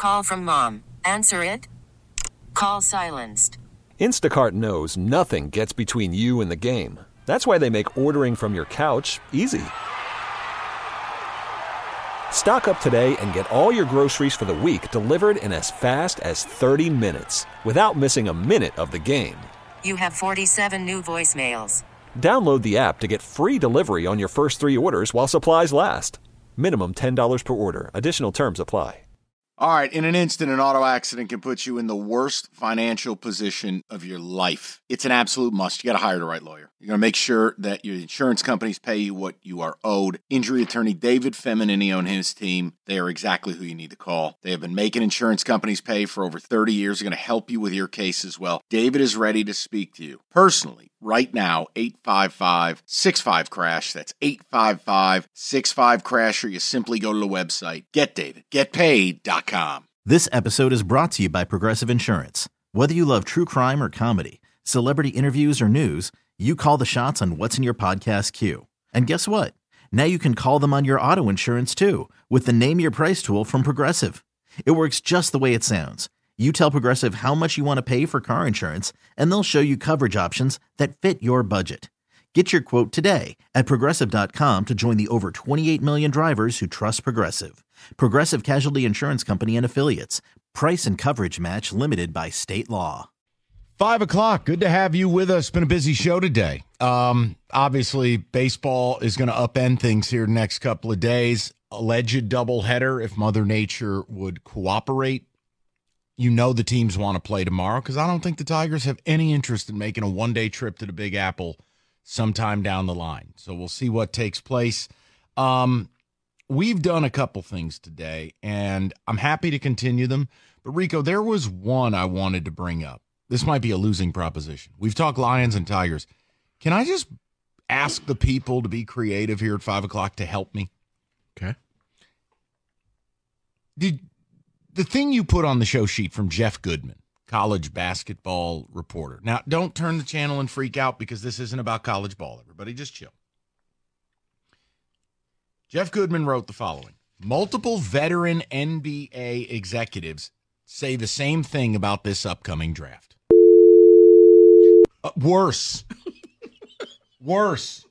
Call from mom. Answer it. Call silenced. Instacart knows nothing gets between you and the game. That's why they make ordering from your couch easy. Stock up today and get all your groceries for the week delivered in as fast as 30 minutes without missing a minute of the game. You have 47 new voicemails. Download the app to get free delivery on your first 3 orders while supplies last. Minimum $10 per order. Additional terms apply. All right, in an instant, an auto accident can put you in the worst financial position of your life. It's an absolute must. You got to hire the right lawyer. You're going to make sure that your insurance companies pay you what you are owed. Injury attorney David Feminini and his team, they are exactly who you need to call. They have been making insurance companies pay for over 30 years. They're going to help you with your case as well. David is ready to speak to you personally right now, 855-65-CRASH. That's 855-65-CRASH, or you simply go to the website, getdavidgetpaid.com. This episode is brought to you by Progressive Insurance. Whether you love true crime or comedy, celebrity interviews or news, you call the shots on what's in your podcast queue. And guess what? Now you can call them on your auto insurance too with the Name Your Price tool from Progressive. It works just the way it sounds. You tell Progressive how much you want to pay for car insurance, and they'll show you coverage options that fit your budget. Get your quote today at Progressive.com to join the over 28 million drivers who trust Progressive. Progressive Casualty Insurance Company and Affiliates. Price and coverage match limited by state law. 5 o'clock. Good to have you with us. Been a busy show today. Obviously, baseball is going to upend things here the next couple of days. Alleged doubleheader if Mother Nature would cooperate. You know the teams want to play tomorrow because I don't think the Tigers have any interest in making a one-day trip to the Big Apple sometime down the line. So we'll see what takes place. We've done a couple things today, and I'm happy to continue them. But, Rico, there was one I wanted to bring up. This might be a losing proposition. We've talked Lions and Tigers. Can I just ask the people to be creative here at 5 o'clock to help me? Okay. The thing you put on the show sheet from Jeff Goodman, college basketball reporter. Now, don't turn the channel and freak out because this isn't about college ball, everybody. Just chill. Jeff Goodman wrote the following. Multiple veteran NBA executives say the same thing about this upcoming draft. Worse. Worse.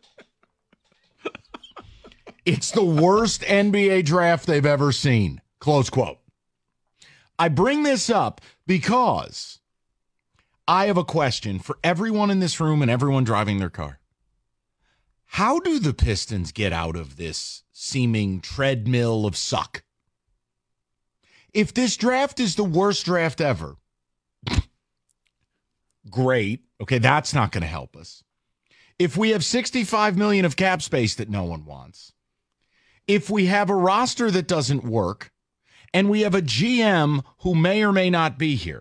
It's the worst NBA draft they've ever seen. Close quote. I bring this up because I have a question for everyone in this room and everyone driving their car. How do the Pistons get out of this seeming treadmill of suck? If this draft is the worst draft ever, great. Okay, that's not going to help us. If we have $65 million of cap space that no one wants, if we have a roster that doesn't work, and we have a GM who may or may not be here,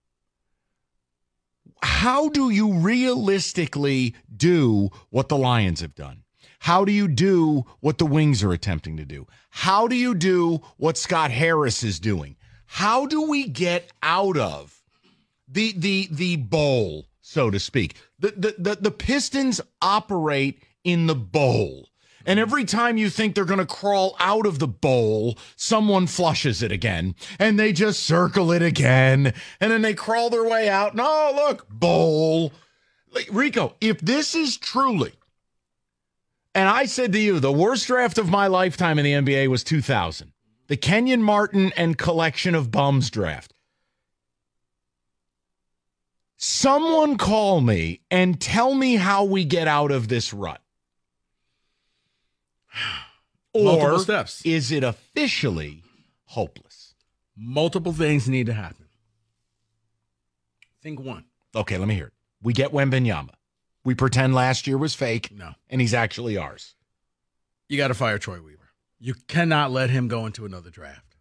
how do you realistically do what the Lions have done? How do you do what the Wings are attempting to do? How do you do what Scott Harris is doing? How do we get out of the bowl, so to speak? The Pistons operate in the bowl. And every time you think they're going to crawl out of the bowl, someone flushes it again. And they just circle it again. And then they crawl their way out. And, oh, look, bowl. Like, Rico, if this is truly, and I said to you, the worst draft of my lifetime in the NBA was 2000. The Kenyon Martin and collection of bums draft. Someone call me and tell me how we get out of this rut. Multiple steps. Is it officially hopeless? Multiple things need to happen. Think one. Okay, let me hear it. We get Wembanyama. We pretend last year was fake. No. And he's actually ours. You got to fire Troy Weaver. You cannot let him go into another draft.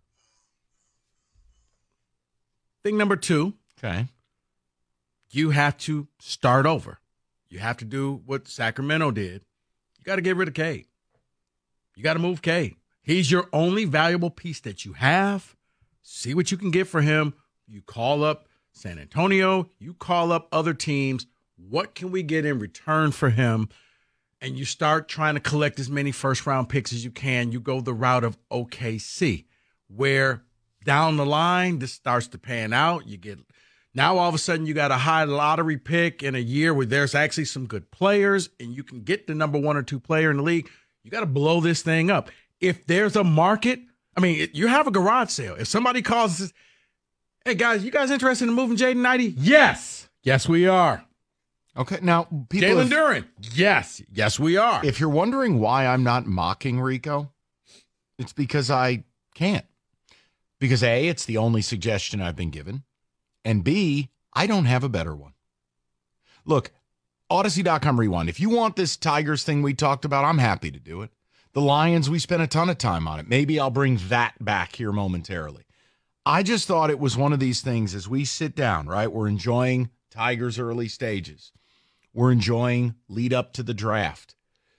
Thing number two. Okay. You have to start over. You have to do what Sacramento did. You got to get rid of Cade. You got to move Cade. He's your only valuable piece that you have. See what you can get for him. You call up San Antonio. You call up other teams. What can we get in return for him? And you start trying to collect as many first-round picks as you can. You go the route of OKC, where down the line, this starts to pan out. Now all of a sudden you got a high lottery pick in a year where there's actually some good players and you can get the number 1 or 2 player in the league. You got to blow this thing up. If there's a market, I mean, you have a garage sale. If somebody calls and says, hey guys, you guys interested in moving Jaden Ivey? Yes. Yes, we are. Okay, now people. Jalen Duren? Yes. Yes, we are. If you're wondering why I'm not mocking Rico, it's because I can't. Because A, it's the only suggestion I've been given. And B, I don't have a better one. Look, Odyssey.com Rewind. If you want this Tigers thing we talked about, I'm happy to do it. The Lions, we spent a ton of time on it. Maybe I'll bring that back here momentarily. I just thought it was one of these things as we sit down, right? We're enjoying Tigers' early stages. We're enjoying lead up to the draft.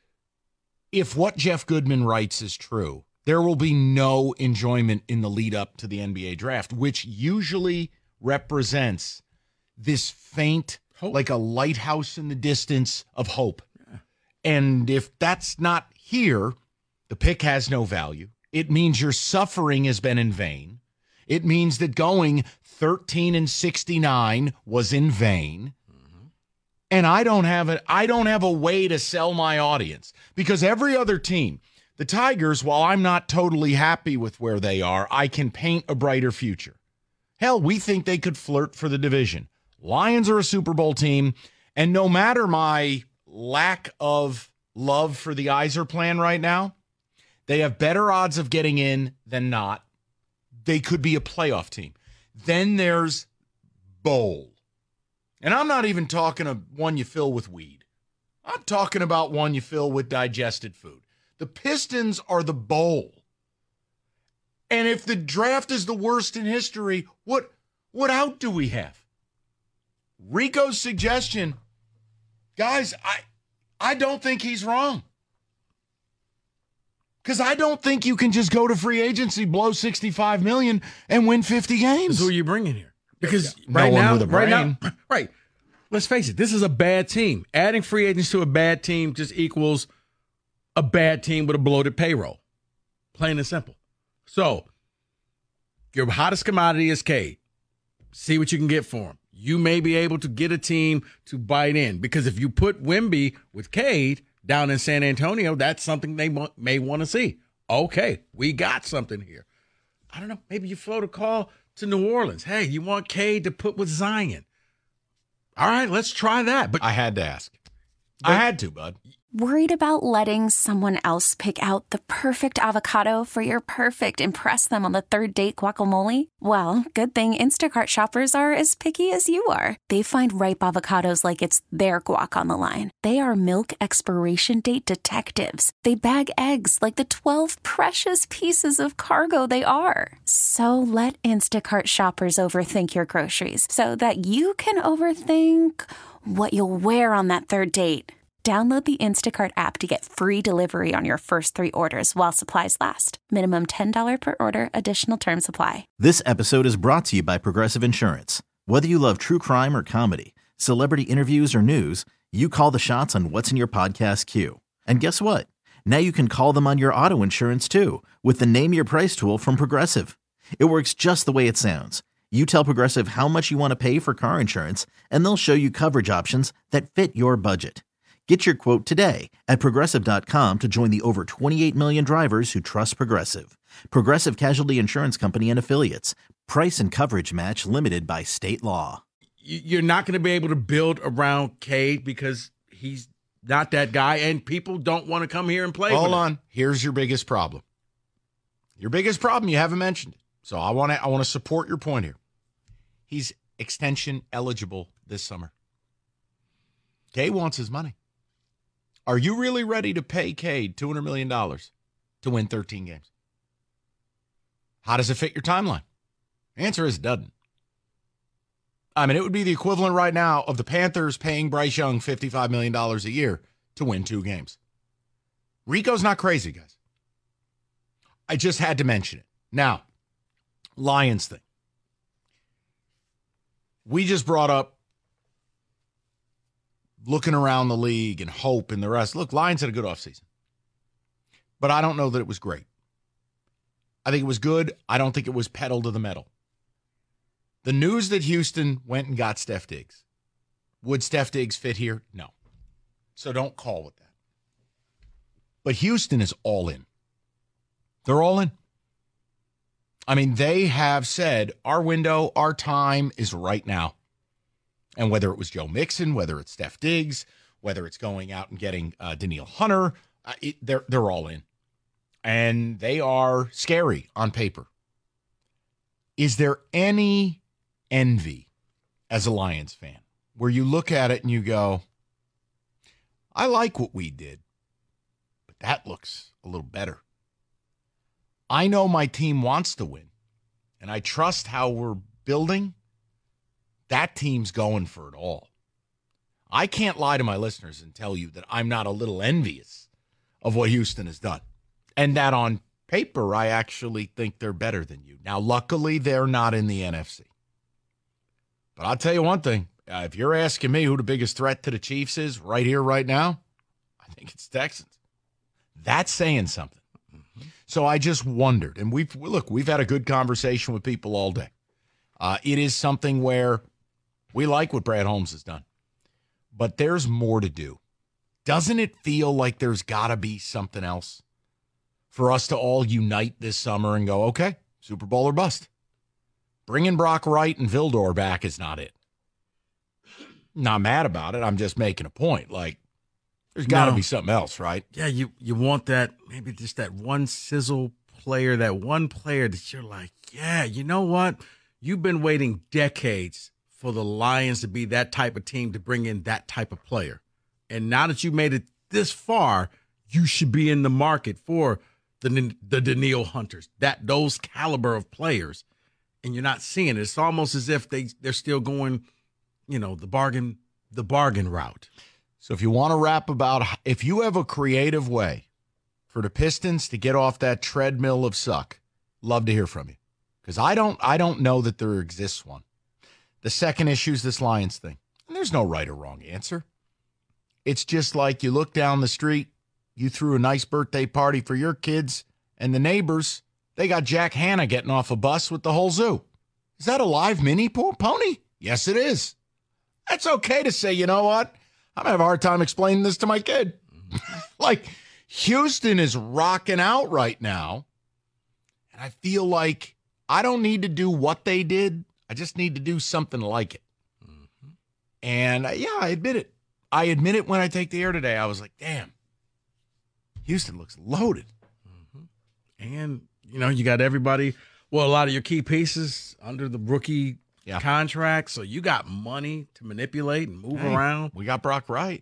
If what Jeff Goodman writes is true, there will be no enjoyment in the lead up to the NBA draft, which usually represents this faint, hope, like a lighthouse in the distance of hope. Yeah. And if that's not here, the pick has no value. It means your suffering has been in vain. It means that going 13-69 was in vain. Mm-hmm. And I don't have a way to sell my audience because every other team, the Tigers, while I'm not totally happy with where they are, I can paint a brighter future. Hell, we think they could flirt for the division. Lions are a Super Bowl team, and no matter my lack of love for the Iser plan right now, they have better odds of getting in than not. They could be a playoff team. Then there's bowl. And I'm not even talking of one you fill with weed. I'm talking about one you fill with digested food. The Pistons are the bowl. And if the draft is the worst in history, what out do we have? Rico's suggestion, guys, I don't think he's wrong. Because I don't think you can just go to free agency, blow $65 million, and win 50 games. So who are you bringing here? Because right now, let's face it, this is a bad team. Adding free agents to a bad team just equals a bad team with a bloated payroll. Plain and simple. So, your hottest commodity is Cade. See what you can get for him. You may be able to get a team to bite in. Because if you put Wemby with Cade down in San Antonio, that's something they may want to see. Okay, we got something here. I don't know. Maybe you float a call to New Orleans. Hey, you want Cade to put with Zion? All right, let's try that. But I had to ask. I had to, bud. Worried about letting someone else pick out the perfect avocado for your perfect impress them on the third date guacamole? Well, good thing Instacart shoppers are as picky as you are. They find ripe avocados like it's their guac on the line. They are milk expiration date detectives. They bag eggs like the 12 precious pieces of cargo they are. So let Instacart shoppers overthink your groceries so that you can overthink what you'll wear on that third date. Download the Instacart app to get free delivery on your first 3 orders while supplies last. Minimum $10 per order. Additional terms apply. This episode is brought to you by Progressive Insurance. Whether you love true crime or comedy, celebrity interviews or news, you call the shots on what's in your podcast queue. And guess what? Now you can call them on your auto insurance too with the Name Your Price tool from Progressive. It works just the way it sounds. You tell Progressive how much you want to pay for car insurance, and they'll show you coverage options that fit your budget. Get your quote today at Progressive.com to join the over 28 million drivers who trust Progressive. Progressive Casualty Insurance Company and Affiliates. Price and coverage match limited by state law. You're not going to be able to build around Cade because he's not that guy, and people don't want to come here and play with him. Hold on. Here's your biggest problem. Your biggest problem, you haven't mentioned it. So I want to support your point here. He's extension eligible this summer. Cade wants his money. Are you really ready to pay Cade $200 million to win 13 games? How does it fit your timeline? The answer is it doesn't. I mean, it would be the equivalent right now of the Panthers paying Bryce Young $55 million a year to win 2 games. Rico's not crazy, guys. I just had to mention it. Now, Lions thing. We just brought up looking around the league and hope and the rest. Look, Lions had a good offseason. But I don't know that it was great. I think it was good. I don't think it was pedal to the metal. The news that Houston went and got Steph Diggs. Would Steph Diggs fit here? No. So don't call with that. But Houston is all in. They're all in. I mean, they have said, our window, our time is right now. And whether it was Joe Mixon, whether it's Steph Diggs, whether it's going out and getting Danielle Hunter, they're all in. And they are scary on paper. Is there any envy as a Lions fan where you look at it and you go, I like what we did, but that looks a little better. I know my team wants to win, and I trust how we're building. That team's going for it all. I can't lie to my listeners and tell you that I'm not a little envious of what Houston has done. And that on paper, I actually think they're better than you. Now, luckily, they're not in the NFC. But I'll tell you one thing. If you're asking me who the biggest threat to the Chiefs is right here, right now, I think it's Texans. That's saying something. So I just wondered, and we've had a good conversation with people all day. It is something where we like what Brad Holmes has done, but there's more to do. Doesn't it feel like there's got to be something else for us to all unite this summer and go, okay, Super Bowl or bust? Bringing Brock Wright and Vildor back is not it. Not mad about it. I'm just making a point. Like, there's got to be something else, right? Yeah, you want that, maybe just that one sizzle player, that one player that you're like, yeah, you know what? You've been waiting decades for the Lions to be that type of team to bring in that type of player. And now that you made it this far, you should be in the market for the Danielle Hunters, those caliber of players. And you're not seeing it. It's almost as if they're still going, the bargain route. So if you want to rap about, if you have a creative way for the Pistons to get off that treadmill of suck, love to hear from you. Because I don't know that there exists one. The second issue is this Lions thing. And there's no right or wrong answer. It's just like you look down the street, you threw a nice birthday party for your kids, and the neighbors, they got Jack Hanna getting off a bus with the whole zoo. Is that a live mini pony? Yes, it is. That's okay to say, you know what? I'm going to have a hard time explaining this to my kid. Like, Houston is rocking out right now, and I feel like I don't need to do what they did. I just need to do something like it. Mm-hmm. And, I admit it. I admit it when I take the air today. I was like, damn, Houston looks loaded. Mm-hmm. And, you got everybody, a lot of your key pieces under the rookie contract. So you got money to manipulate and move around. We got Brock Wright.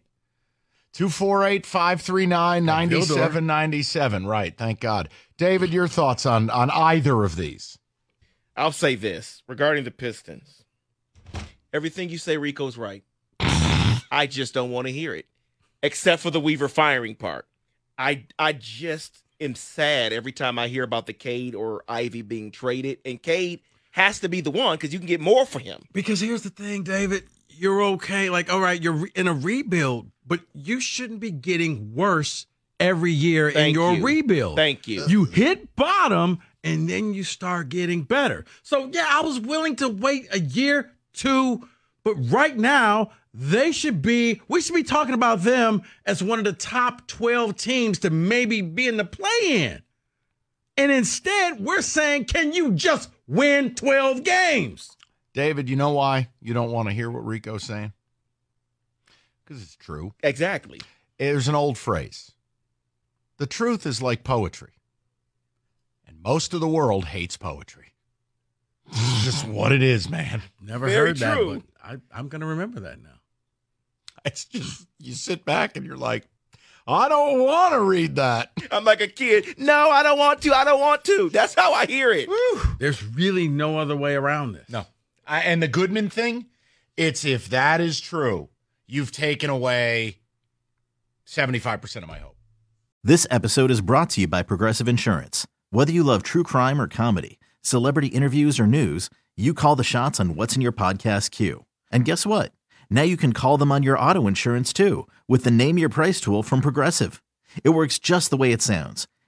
248-539-9797. Right. Thank God. David, your thoughts on either of these? I'll say this regarding the Pistons. Everything you say, Rico's right. I just don't want to hear it, except for the Weaver firing part. I just am sad every time I hear about the Cade or Ivy being traded, and Cade has to be the one because you can get more for him. Because here's the thing, David. You're okay. Like, all right, you're in a rebuild, but you shouldn't be getting worse every year in your rebuild. Thank you. You hit bottom, and then you start getting better. So, I was willing to wait a year, 2, but right now, we should be talking about them as one of the top 12 teams to maybe be in the play-in. And instead, we're saying, can you just win 12 games? David, you know why you don't want to hear what Rico's saying? Because it's true. Exactly. There's an old phrase. The truth is like poetry. And most of the world hates poetry. Just what it is, man. Never heard that, but I'm going to remember that now. It's just, you sit back and you're like, I don't want to read that. I'm like a kid. No, I don't want to. I don't want to. That's how I hear it. Whew. There's really no other way around this. No. And the Goodman thing, it's if that is true, you've taken away 75% of my hope. This episode is brought to you by Progressive Insurance. Whether you love true crime or comedy, celebrity interviews or news, you call the shots on what's in your podcast queue. And guess what? Now you can call them on your auto insurance too with the Name Your Price tool from Progressive. It works just the way it sounds.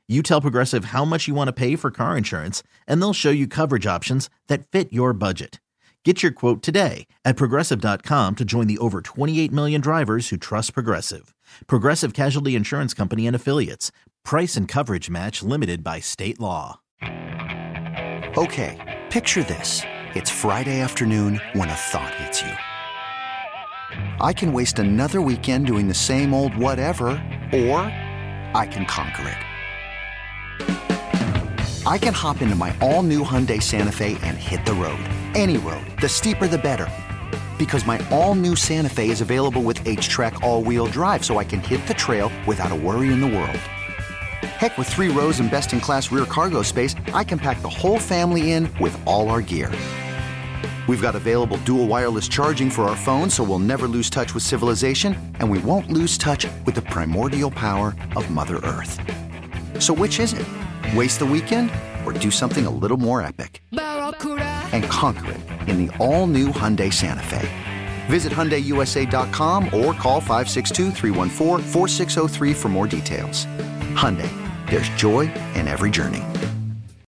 You tell Progressive how much you want to pay for car insurance, and they'll show you coverage options that fit your budget. Get your quote today at Progressive.com to join the over 28 million drivers who trust Progressive. Progressive Casualty Insurance Company and Affiliates. Price and coverage match limited by state law. Okay, picture this. It's Friday afternoon when a thought hits you. I can waste another weekend doing the same old whatever, or I can conquer it. I can hop into my all-new Hyundai Santa Fe and hit the road. Any road. The steeper, the better. Because my all-new Santa Fe is available with H-Track all-wheel drive, so I can hit the trail without a worry in the world. Heck, with 3 rows and best-in-class rear cargo space, I can pack the whole family in with all our gear. We've got available dual wireless charging for our phones, so we'll never lose touch with civilization, and we won't lose touch with the primordial power of Mother Earth. So which is it? Waste the weekend or do something a little more epic? And conquer it in the all-new Hyundai Santa Fe. Visit HyundaiUSA.com or call 562-314-4603 for more details. Hyundai, there's joy in every journey.